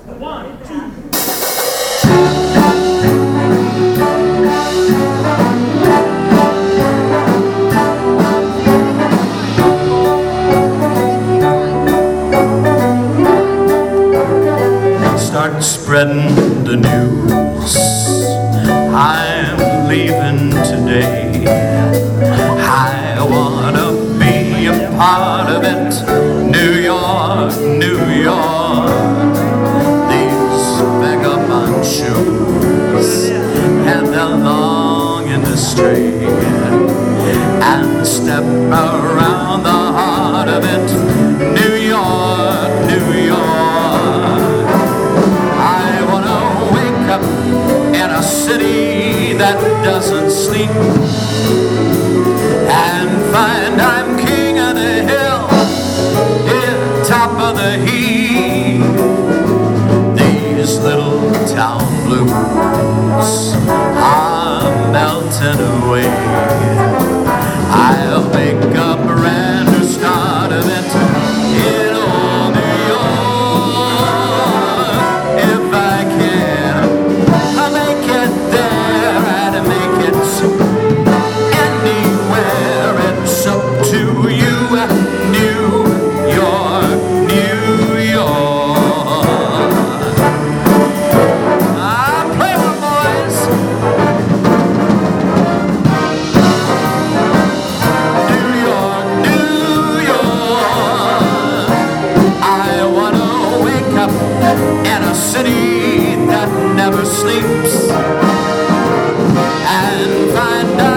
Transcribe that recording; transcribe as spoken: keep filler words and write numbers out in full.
One, two. Start spreading the news. I'm leaving today. I wanna be a part of it. New York, New York. These vagabond shoes and the long in the straight, and step around the heart of it. New York, New York. I wanna wake up in a city that doesn't sleep and find I'm king of the hill, yeah, top of the heap. These little town blues are melting away. I'll make a brand new start of it in old New York. If I can, I'll make it there and make it anywhere. It's up to you. New York, New York. I play my boys. New York, New York. I wanna wake up in a city that never sleeps and find out